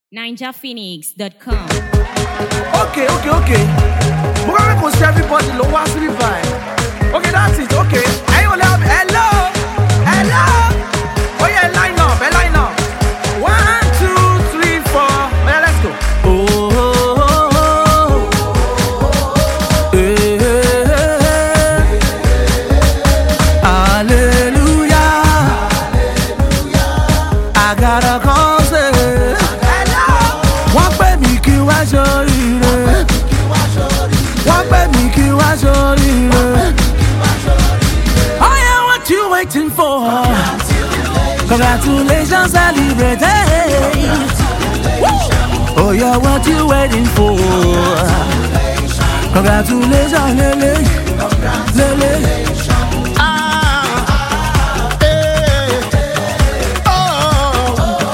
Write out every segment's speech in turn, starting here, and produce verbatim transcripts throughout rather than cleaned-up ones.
ninja phoenix dot com. Okay, okay, okay. We're gonna go see everybody low what's the vibe. Okay, that's it, okay. Hey, hello, hello. Oh yeah, line up, hey, line up. One, two, three, four. Yeah, let's go. Oh, oh, oh, oh. Yeah. Hallelujah. I gotta come say hello. Wọ́n pè mí kí wá ṣoríire. Wọ́n pè mí kí wá ṣoríire. Oh yeah, what you waiting for? Congratulations, celebrate. Hey. Oh yeah, what you waiting for? Congratulations, lele, lele. Ah, hey. Oh,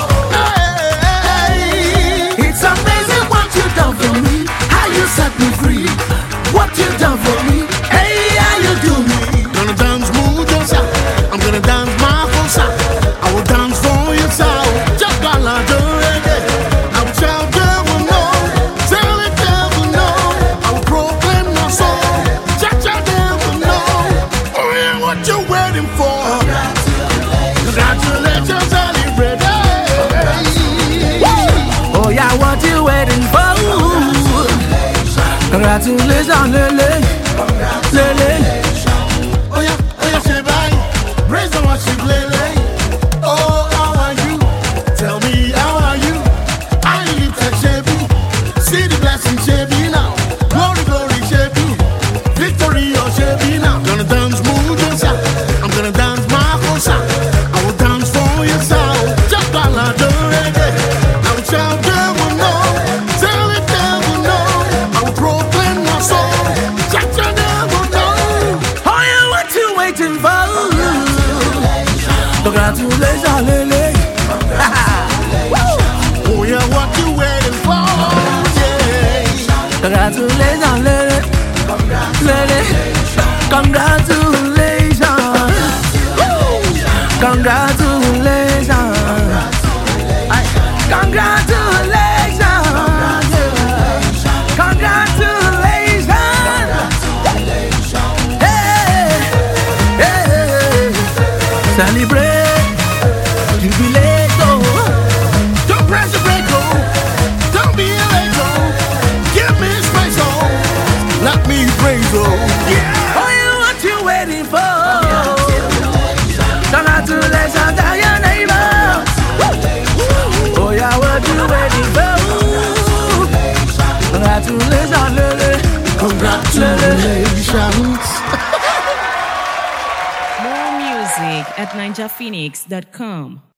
hey. It's amazing what you done for me. How you set me free. What you done for me. Hey, how you do me. Gonna dance mudanza. I'm gonna dance my whole side. I will dance for you, so just gonna do it. I will tell devil no, tell the devil no. I will proclaim my soul, just tell devil no. Oh yeah, what you waiting for? Congratulations, celebrate. Oh yeah, what you waiting for? Congratulations, lele, lele. Oh yeah, oh yeah, she bang. Praise the one she lele. Oh, how are you? Tell me, how are you? I live at Chevy. See the blessing Chevy now. Glory, glory Chevy. Victory or Chevy now. Gonna dance mudanza. I'm gonna dance my whole side. I will dance for your soul. Just gonna do it. I will tell devil no. Tell the devil no. I will proclaim my soul. Just tell devil no. Oh yeah, what you waiting for? Congratulations, lele. Oh yeah, what you waiting for? Yeah. Congratulations, lele, lele. Congratulations, congratulations, Ay, congratulations, congratulations. Hey, hey, celebrate, jubilate, oh. Don't press the brake, oh. Don't be late, oh. Give me space, oh. Let me praise, oh. Yeah. Oh, yeah, what you waiting for? Congratulations, tell your neighbor. Oh yeah, what you waiting for? Congratulations, lele. Congratulations. More music at ninja phoenix dot com.